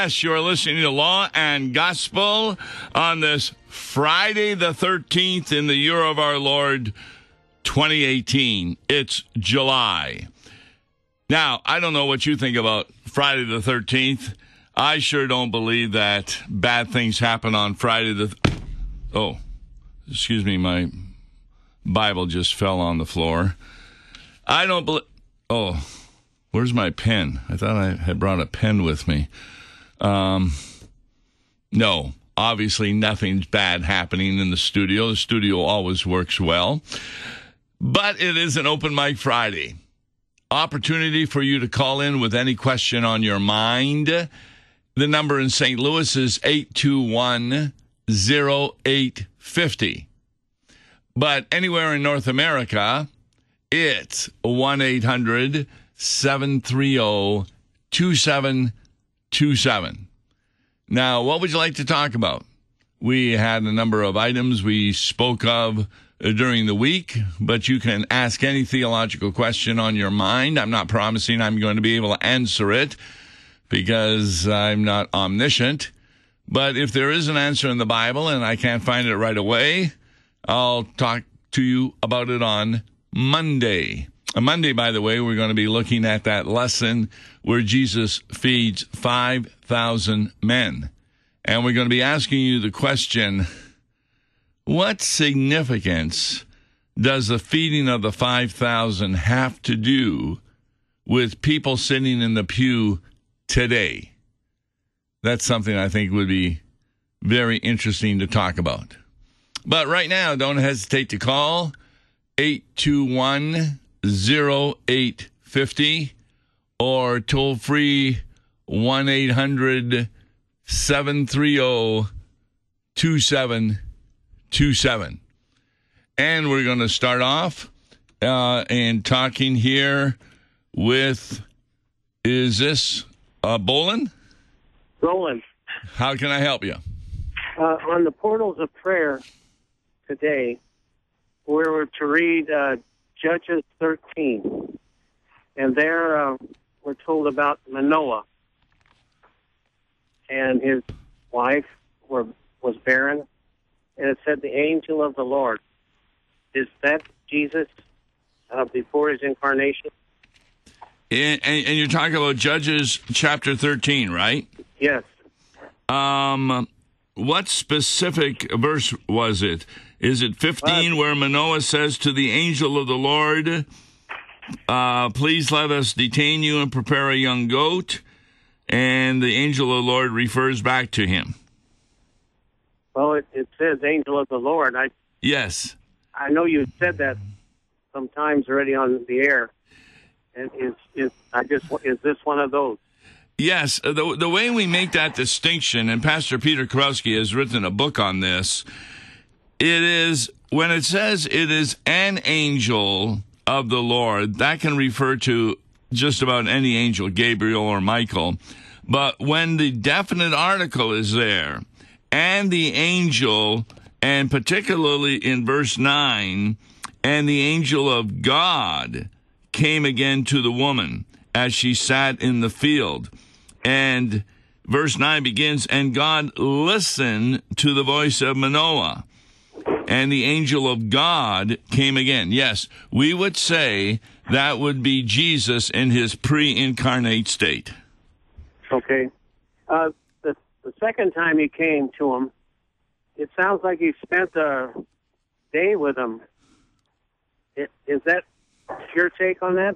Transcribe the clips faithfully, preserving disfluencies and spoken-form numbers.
Yes, you're listening to Law and Gospel on this Friday the thirteenth in the year of our Lord, twenty eighteen. It's July. Now, I don't know what you think about Friday the thirteenth. I sure don't believe that bad things happen on Friday the... Th- oh, excuse me, my Bible just fell on the floor. I don't believe... Oh, where's my pen? I thought I had brought a pen with me. Um, no, obviously nothing's bad happening in the studio. The studio always works well. But it is an Open Mic Friday. Opportunity for you to call in with any question on your mind. The number in Saint Louis is eight two one, oh eight five oh. But anywhere in North America, it's one eight hundred, seven three zero, two seven two seven. Now, what would you like to talk about? We had a number of items we spoke of during the week, but you can ask any theological question on your mind. I'm not promising I'm going to be able to answer it because I'm not omniscient. But if there is an answer in the Bible and I can't find it right away, I'll talk to you about it on Monday. On Monday, by the way, we're going to be looking at that lesson where Jesus feeds five thousand men. And we're going to be asking you the question, what significance does the feeding of the five thousand have to do with people sitting in the pew today? That's something I think would be very interesting to talk about. But right now, don't hesitate to call eight two one, oh eight five oh or toll free one eight hundred, seven three zero, two seven two seven. And we're going to start off uh, and talking here with, is this uh, Bolin? Roland. How can I help you? Uh, on the Portals of Prayer today, we were to read uh, Judges thirteen. And there uh, we're told about Manoah and his wife were, was barren. And it said the angel of the Lord. Is that Jesus uh, before his incarnation? And, and, and you're talking about Judges chapter thirteen, right? Yes. Um, what specific verse was it? Is it fifteen, uh, where Manoah says to the angel of the Lord, uh, please let us detain you and prepare a young goat? And the angel of the Lord refers back to him. Well, it, it says angel of the Lord. I Yes. I know you said that sometimes already on the air. And is is I just is this one of those? Yes, the the way we make that distinction, and Pastor Peter Kurowski has written a book on this, it is when it says it is an angel of the Lord, that can refer to just about any angel, Gabriel or Michael. But when the definite article is there, and the angel, and particularly in verse nine, and the angel of God came again to the woman as she sat in the field. And verse nine begins, and God listened to the voice of Manoah, and the angel of God came again. Yes, we would say that would be Jesus in his pre-incarnate state. Okay. Uh, the, the second time he came to him, it sounds like he spent a day with him. It, is that your take on that?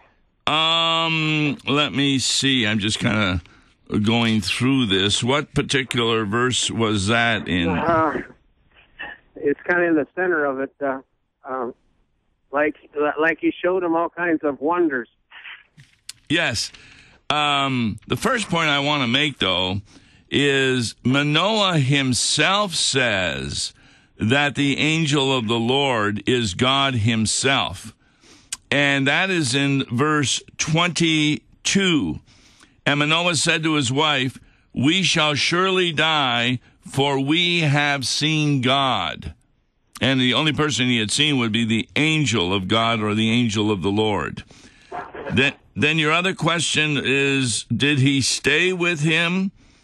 Um, let me see. I'm just kind of going through this. What particular verse was that in? Uh, it's kind of in the center of it. Uh, um, like, like he showed him all kinds of wonders. Yes. Um, the first point I want to make, though, is Manoah himself says that the angel of the Lord is God himself. And that is in verse twenty-two. And Manoah said to his wife, we shall surely die, for we have seen God. And the only person he had seen would be the angel of God or the angel of the Lord. Then, then your other question is, did he stay with him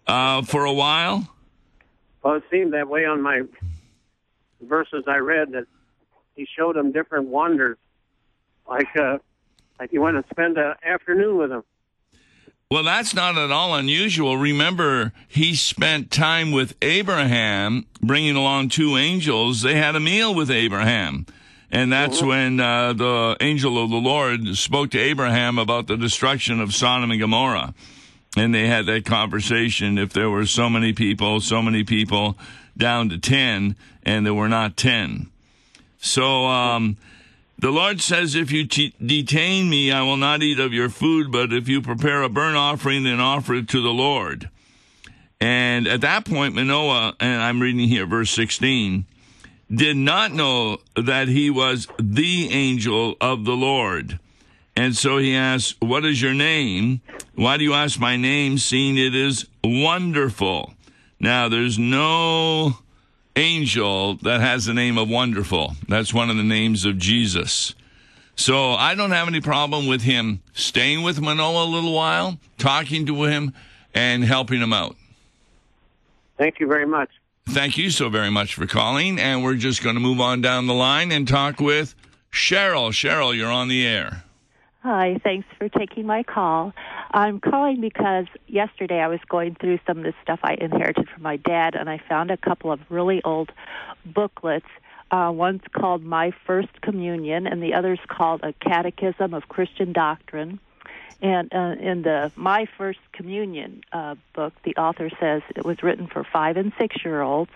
uh, for a while? Well, it seemed that way on my verses I read, that he showed them different wonders, like uh, like you want to spend an afternoon with him. Well, that's not at all unusual. Remember, he spent time with Abraham, bringing along two angels. They had a meal with Abraham. And that's mm-hmm. when uh, the angel of the Lord spoke to Abraham about the destruction of Sodom and Gomorrah. And they had that conversation. If there were so many people, so many people, down to ten, and there were not ten. So um, the Lord says, if you t- detain me, I will not eat of your food, but if you prepare a burnt offering, then offer it to the Lord. And at that point, Manoah, and I'm reading here, verse sixteen, did not know that he was the angel of the Lord. And so he asked, what is your name? Why do you ask my name, seeing it is wonderful? Now, there's no angel that has the name of Wonderful. That's one of the names of Jesus. So I don't have any problem with him staying with Manoah a little while, talking to him, and helping him out. Thank you very much. Thank you so very much for calling, and we're just going to move on down the line and talk with Cheryl. Cheryl, you're on the air. Hi, thanks for taking my call. I'm calling because yesterday I was going through some of the stuff I inherited from my dad, and I found a couple of really old booklets. Uh, one's called My First Communion, and the other's called A Catechism of Christian Doctrine. And uh, in the My First Communion uh, book, the author says it was written for five- and six-year-olds,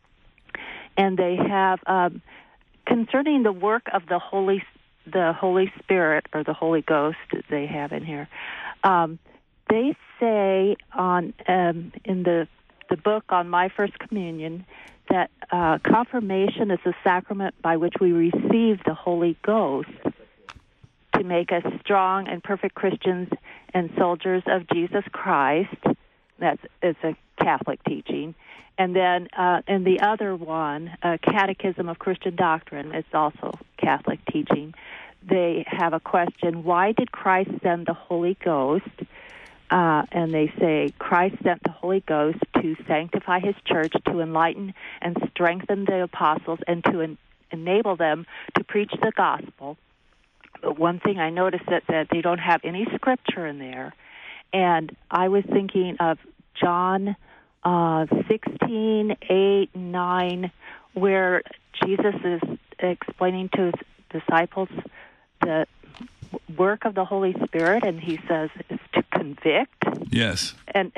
and they have um, concerning the work of the Holy the Holy Spirit, or the Holy Ghost, as they have in here. Um, they say on um, in the the book on My First Communion that uh, confirmation is the sacrament by which we receive the Holy Ghost to make us strong and perfect Christians and soldiers of Jesus Christ. That's it's a Catholic teaching. And then uh, in the other one, uh, Catechism of Christian Doctrine, it's also Catholic teaching. They have a question, why did Christ send the Holy Ghost? Uh, and they say, Christ sent the Holy Ghost to sanctify his church, to enlighten and strengthen the apostles, and to en- enable them to preach the gospel. But one thing I noticed that, that they don't have any scripture in there. And I was thinking of John uh, sixteen, eight, nine, where Jesus is explaining to his disciples the work of the Holy Spirit, and he says it's to convict. Yes. And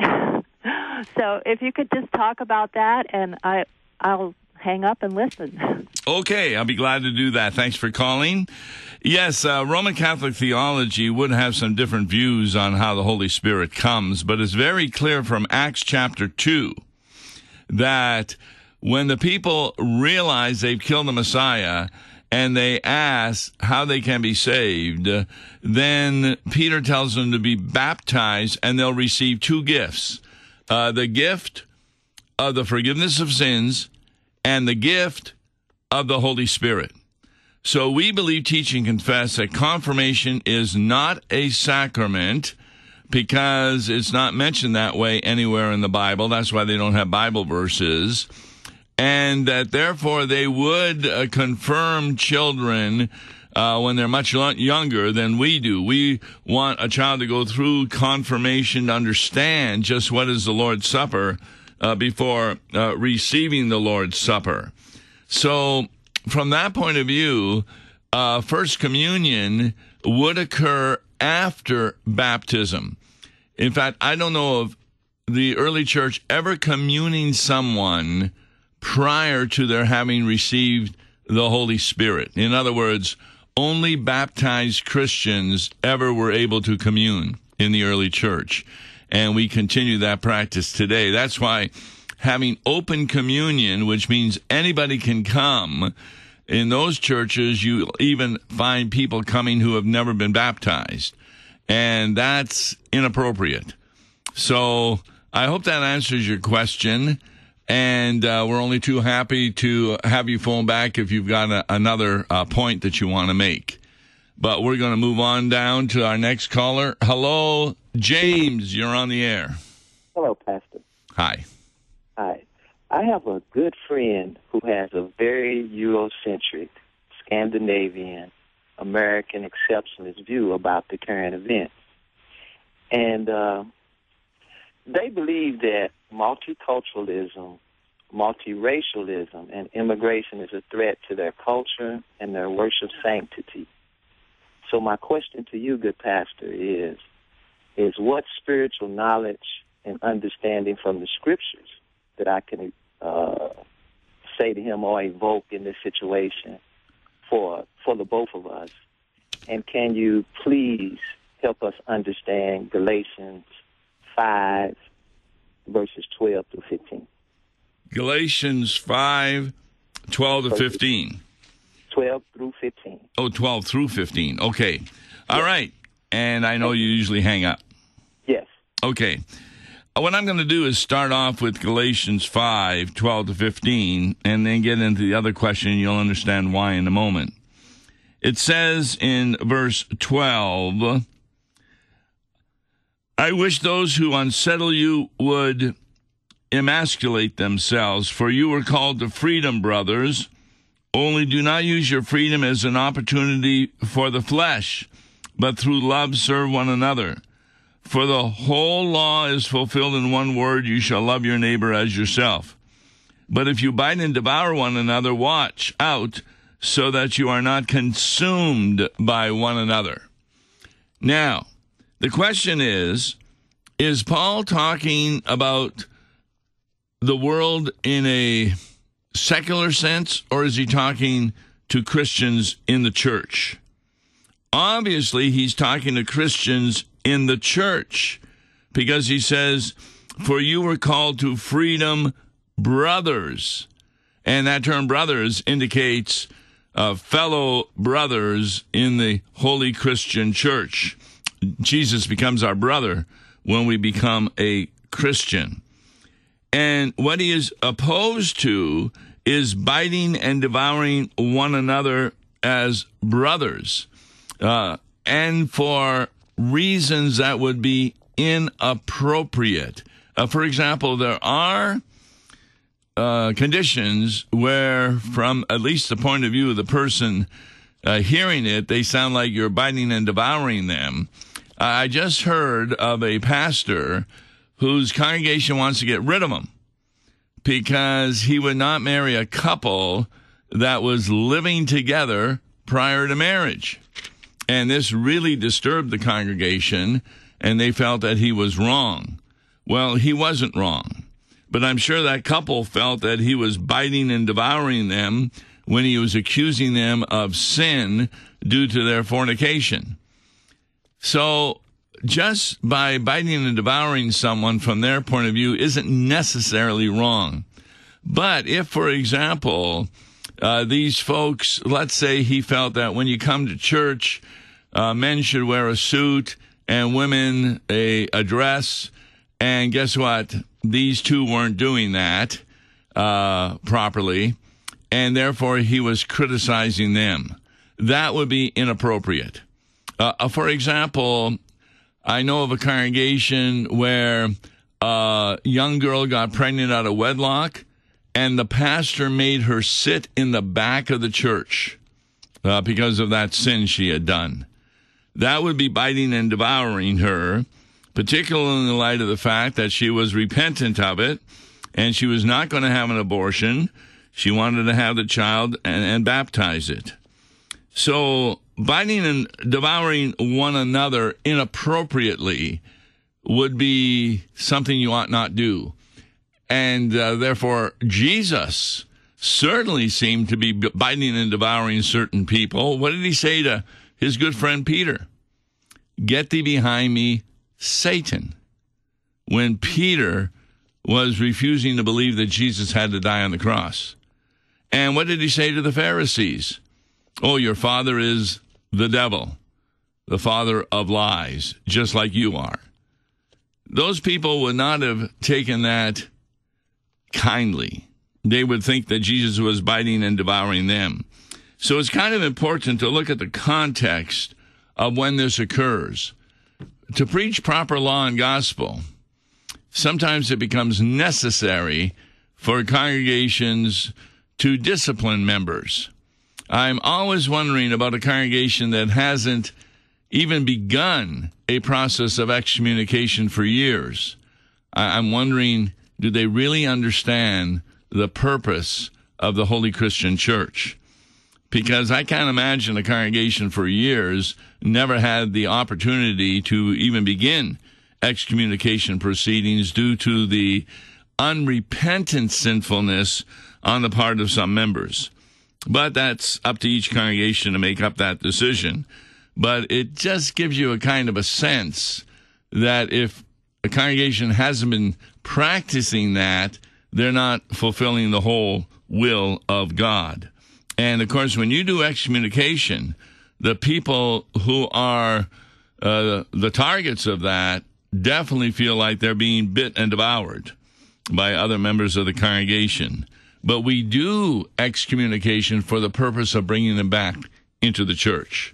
so if you could just talk about that, and I, I'll hang up and listen. Okay, I'll be glad to do that. Thanks for calling. Yes, uh, Roman Catholic theology would have some different views on how the Holy Spirit comes, but it's very clear from Acts chapter two that when the people realize they've killed the Messiah and they ask how they can be saved, then Peter tells them to be baptized, and they'll receive two gifts. Uh, the gift of the forgiveness of sins and the gift of the Holy Spirit. So we believe, teach, and confess that confirmation is not a sacrament because it's not mentioned that way anywhere in the Bible. That's why they don't have Bible verses. And that therefore they would uh, confirm children uh, when they're much lo- younger than we do. We want a child to go through confirmation to understand just what is the Lord's Supper uh, before uh, receiving the Lord's Supper. So from that point of view, uh, First Communion would occur after baptism. In fact, I don't know of the early church ever communing someone prior to their having received the Holy Spirit. In other words, only baptized Christians ever were able to commune in the early church. And we continue that practice today. That's why having open communion, which means anybody can come, in those churches, you even find people coming who have never been baptized. And that's inappropriate. So I hope that answers your question. And uh, we're only too happy to have you phone back if you've got a, another uh, point that you want to make. But we're going to move on down to our next caller. Hello, James. You're on the air. Hello, Pastor. Hi. Hi. I have a good friend who has a very Eurocentric, Scandinavian, American exceptionalist view about the current events. And uh, they believe that multiculturalism, multiracialism, and immigration is a threat to their culture and their worship sanctity. So my question to you, good pastor, is, is what spiritual knowledge and understanding from the scriptures that I can uh, say to him or evoke in this situation for for the both of us? And can you please help us understand Galatians five, verses twelve through fifteen? Galatians five, twelve to fifteen. twelve through fifteen. Oh, twelve through fifteen. Okay. All yes. right. And I know you usually hang up. Yes. Okay. What I'm going to do is start off with Galatians five, twelve to fifteen, and then get into the other question, and you'll understand why in a moment. It says in verse twelve, I wish those who unsettle you would emasculate themselves, for you were called to freedom, brothers. Only do not use your freedom as an opportunity for the flesh, but through love serve one another. For the whole law is fulfilled in one word, you shall love your neighbor as yourself. But if you bite and devour one another, watch out so that you are not consumed by one another. Now, the question is, is Paul talking about the world in a secular sense, or is he talking to Christians in the church? Obviously, he's talking to Christians in the church, because he says, for you were called to freedom, brothers. And that term brothers indicates uh, fellow brothers in the Holy Christian Church. Jesus becomes our brother when we become a Christian. And what he is opposed to is biting and devouring one another as brothers, uh, and for reasons that would be inappropriate. Uh, for example, there are uh, conditions where, from at least the point of view of the person uh, hearing it, they sound like you're biting and devouring them. Uh, I just heard of a pastor whose congregation wants to get rid of him because he would not marry a couple that was living together prior to marriage. And this really disturbed the congregation, and they felt that he was wrong. Well, he wasn't wrong. But I'm sure that couple felt that he was biting and devouring them when he was accusing them of sin due to their fornication. So just by biting and devouring someone from their point of view isn't necessarily wrong. But if, for example, uh, these folks, let's say he felt that when you come to church, uh, men should wear a suit and women a, a dress, and guess what? These two weren't doing that uh, properly, and therefore he was criticizing them. That would be inappropriate. Uh, for example, I know of a congregation where a young girl got pregnant out of wedlock, and the pastor made her sit in the back of the church uh, because of that sin she had done. That would be biting and devouring her, particularly in the light of the fact that she was repentant of it, and she was not going to have an abortion. She wanted to have the child and, and baptize it. So biting and devouring one another inappropriately would be something you ought not do. And uh, therefore, Jesus certainly seemed to be biting and devouring certain people. What did he say to his good friend Peter? Get thee behind me, Satan. When Peter was refusing to believe that Jesus had to die on the cross. And what did he say to the Pharisees? Oh, your father is the devil, the father of lies, just like you are. Those people would not have taken that kindly. They would think that Jesus was biting and devouring them. So it's kind of important to look at the context of when this occurs. To preach proper law and gospel, sometimes it becomes necessary for congregations to discipline members. I'm always wondering about a congregation that hasn't even begun a process of excommunication for years. I'm wondering, do they really understand the purpose of the Holy Christian Church? Because I can't imagine a congregation for years never had the opportunity to even begin excommunication proceedings due to the unrepentant sinfulness on the part of some members. But that's up to each congregation to make up that decision. But it just gives you a kind of a sense that if a congregation hasn't been practicing that, they're not fulfilling the whole will of God. And, of course, when you do excommunication, the people who are uh, the targets of that definitely feel like they're being bit and devoured by other members of the congregation. But we do excommunication for the purpose of bringing them back into the church.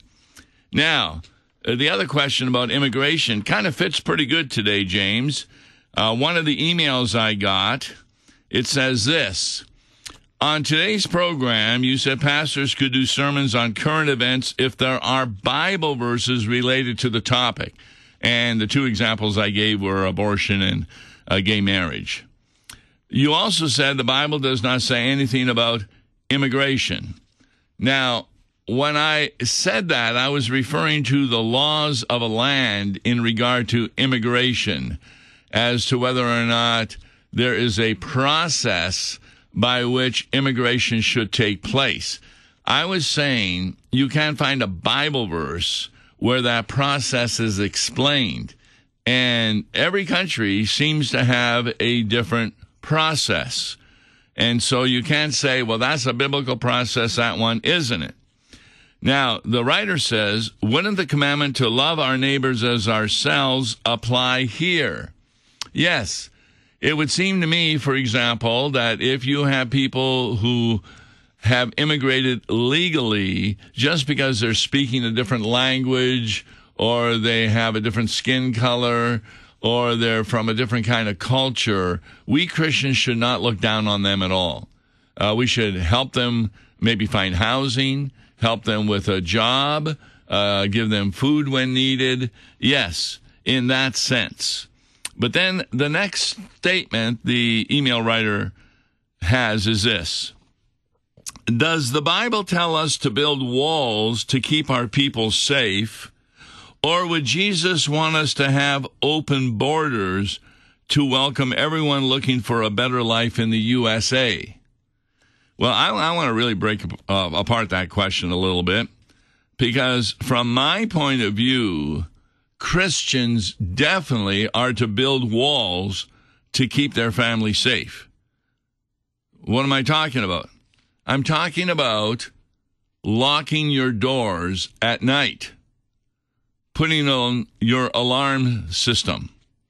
Now, uh, the other question about immigration kind of fits pretty good today, James. Uh, one of the emails I got, it says this. On today's program, you said pastors could do sermons on current events if there are Bible verses related to the topic. And the two examples I gave were abortion and uh, gay marriage. You also said the Bible does not say anything about immigration. Now, when I said that, I was referring to the laws of a land in regard to immigration, as to whether or not there is a process by which immigration should take place. I was saying you can't find a Bible verse where that process is explained. And every country seems to have a different process. And so you can't say, well, that's a biblical process, that one isn't it. Now, the writer says, wouldn't the commandment to love our neighbors as ourselves apply here? Yes. It would seem to me, for example, that if you have people who have immigrated legally just because they're speaking a different language, or they have a different skin color, or they're from a different kind of culture, we Christians should not look down on them at all. Uh, we should help them maybe find housing, help them with a job, uh, give them food when needed. Yes, in that sense. But then the next statement the email writer has is this. Does the Bible tell us to build walls to keep our people safe, or would Jesus want us to have open borders to welcome everyone looking for a better life in the U S A? Well, I, I want to really break uh, apart that question a little bit, because from my point of view, Christians definitely are to build walls to keep their family safe. What am I talking about? I'm talking about locking your doors at night, putting on your alarm system.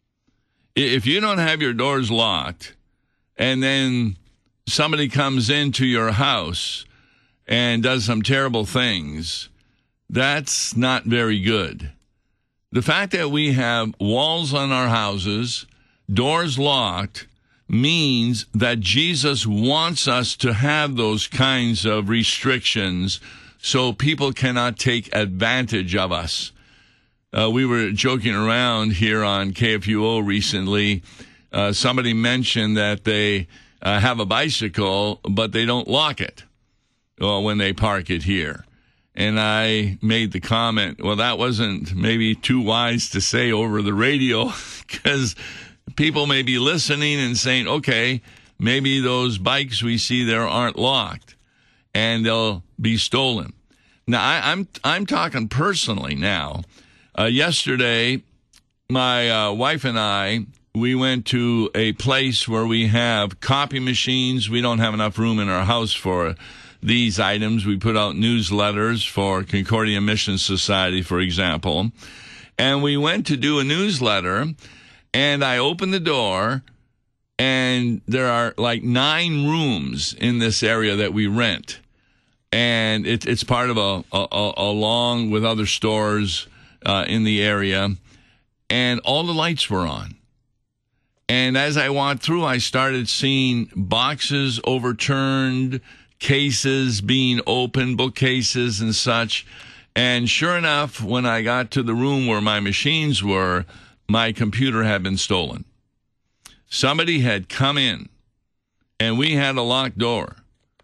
If you don't have your doors locked and then somebody comes into your house and does some terrible things, that's not very good. The fact that we have walls on our houses, doors locked, means that Jesus wants us to have those kinds of restrictions so people cannot take advantage of us. Uh, we were joking around here on K F U O recently. Uh, somebody mentioned that they uh, have a bicycle, but they don't lock it well, when they park it here. And I made the comment, well, that wasn't maybe too wise to say over the radio, because people may be listening and saying, okay, maybe those bikes we see there aren't locked, and they'll be stolen. Now, I, I'm I'm talking personally now. Uh, yesterday, my uh, wife and I, we went to a place where we have copy machines. We don't have enough room in our house for these items. We put out newsletters for Concordia Mission Society, for example. And we went to do a newsletter, and I opened the door, and there are like nine rooms in this area that we rent. And it, it's part of a, a, a along with other stores uh, in the area. And all the lights were on. And as I walked through, I started seeing boxes overturned, cases being opened, bookcases and such. And sure enough, when I got to the room where my machines were, my computer had been stolen. Somebody had come in, and we had a locked door.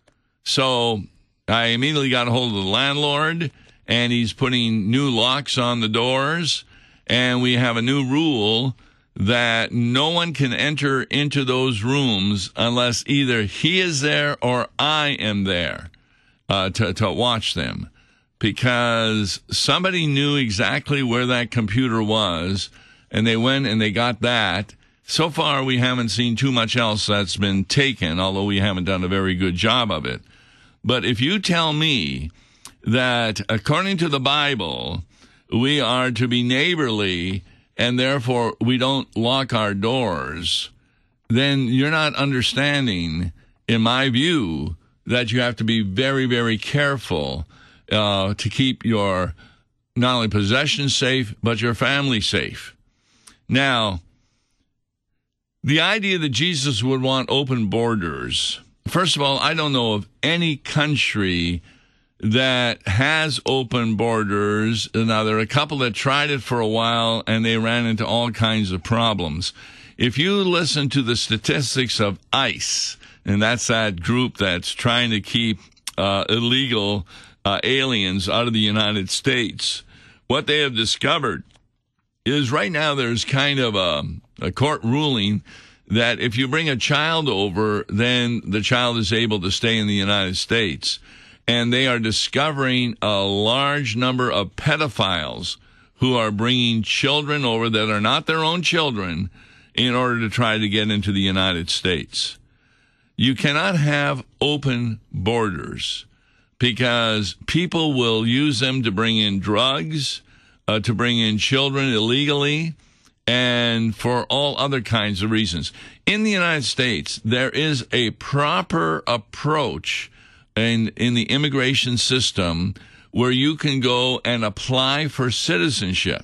So I immediately got a hold of the landlord, and he's putting new locks on the doors. And we have a new rule that no one can enter into those rooms unless either he is there or I am there uh, to, to watch them, because somebody knew exactly where that computer was, and they went and they got that. So far, we haven't seen too much else that's been taken, although we haven't done a very good job of it. But if you tell me that, according to the Bible, we are to be neighborly and therefore we don't lock our doors, then you're not understanding, in my view, that you have to be very, very careful uh, to keep your not only possessions safe, but your family safe. Now, the idea that Jesus would want open borders, first of all, I don't know of any country that has open borders. Now, there are a couple that tried it for a while, and they ran into all kinds of problems. If you listen to the statistics of ICE, and that's that group that's trying to keep uh, illegal uh, aliens out of the United States, what they have discovered is right now there's kind of a, a court ruling that if you bring a child over, then the child is able to stay in the United States. And they are discovering a large number of pedophiles who are bringing children over that are not their own children in order to try to get into the United States. You cannot have open borders because people will use them to bring in drugs, uh, to bring in children illegally, and for all other kinds of reasons. In the United States, there is a proper approach in, in the immigration system where you can go and apply for citizenship.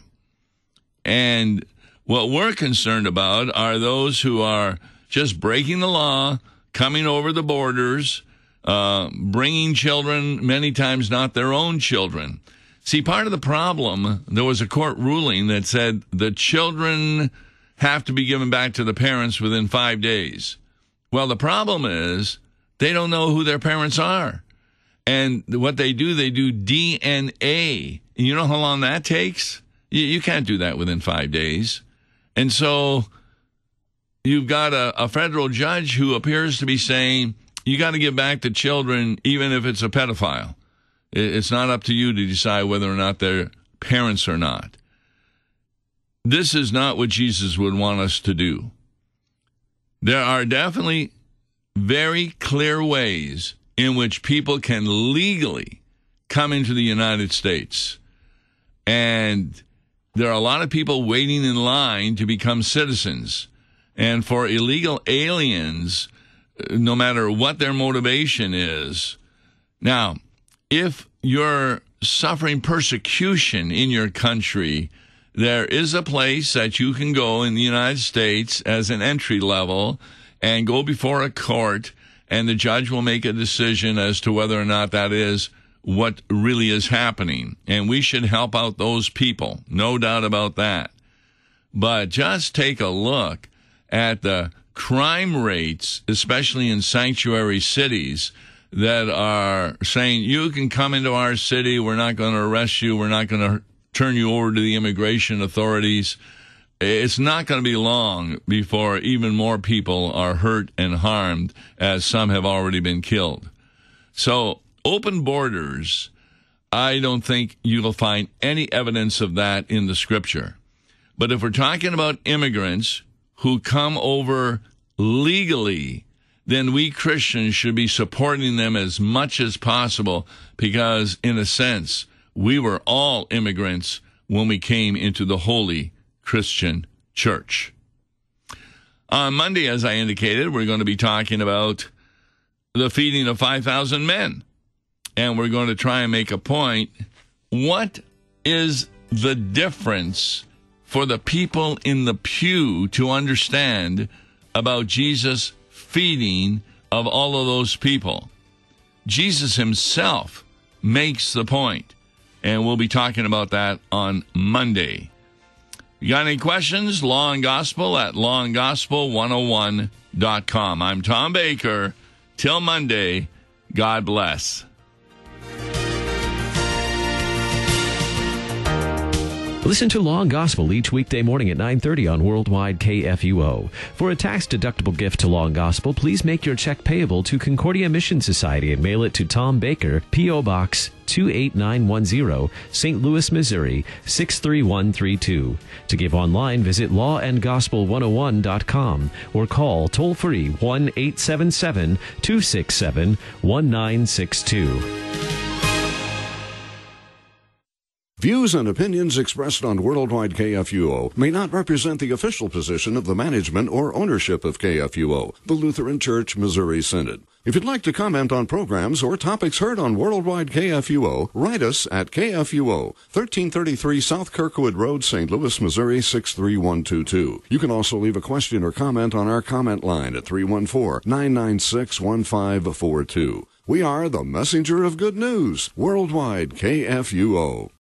And what we're concerned about are those who are just breaking the law, coming over the borders, uh, bringing children, many times not their own children. See, part of the problem, there was a court ruling that said the children have to be given back to the parents within five days. Well, the problem is they don't know who their parents are. And what they do, they do D N A. And you know how long that takes? You, you can't do that within five days. And so you've got a, a federal judge who appears to be saying, you got to give back the children even if it's a pedophile. It's not up to you to decide whether or not they're parents or not. This is not what Jesus would want us to do. There are definitely very clear ways in which people can legally come into the United States. And there are a lot of people waiting in line to become citizens. And for illegal aliens, no matter what their motivation is. Now, if you're suffering persecution in your country, there is a place that you can go in the United States as an entry level and go before a court, and the judge will make a decision as to whether or not that is what really is happening. And we should help out those people, no doubt about that. But just take a look at the crime rates, especially in sanctuary cities, that are saying, you can come into our city, we're not going to arrest you, we're not going to turn you over to the immigration authorities. It's not going to be long before even more people are hurt and harmed, as some have already been killed. So open borders, I don't think you will find any evidence of that in the scripture. But if we're talking about immigrants who come over legally, then we Christians should be supporting them as much as possible because, in a sense, we were all immigrants when we came into the holy Christian church. On Monday, as I indicated, we're going to be talking about the feeding of five thousand men. And we're going to try and make a point. What is the difference for the people in the pew to understand about Jesus feeding of all of those people. Jesus himself makes the point, and we'll be talking about that on Monday. You got any questions? Law and Gospel at law and gospel one oh one dot com. I'm Tom Baker. Till Monday, God bless. Listen to Law and Gospel each weekday morning at nine thirty on Worldwide K F U O. For a tax-deductible gift to Law and Gospel, please make your check payable to Concordia Mission Society and mail it to Tom Baker, P O. Box two eight nine one zero, Saint Louis, Missouri six three one three two. To give online, visit law and gospel one oh one dot com or call toll-free one eight seven seven, two six seven, one nine six two. Views and opinions expressed on Worldwide K F U O may not represent the official position of the management or ownership of K F U O, the Lutheran Church Missouri Synod. If you'd like to comment on programs or topics heard on Worldwide K F U O, write us at K F U O, thirteen thirty-three South Kirkwood Road, Saint Louis, Missouri six three one two two. You can also leave a question or comment on our comment line at three one four, nine nine six, one five four two. We are the messenger of good news, Worldwide K F U O.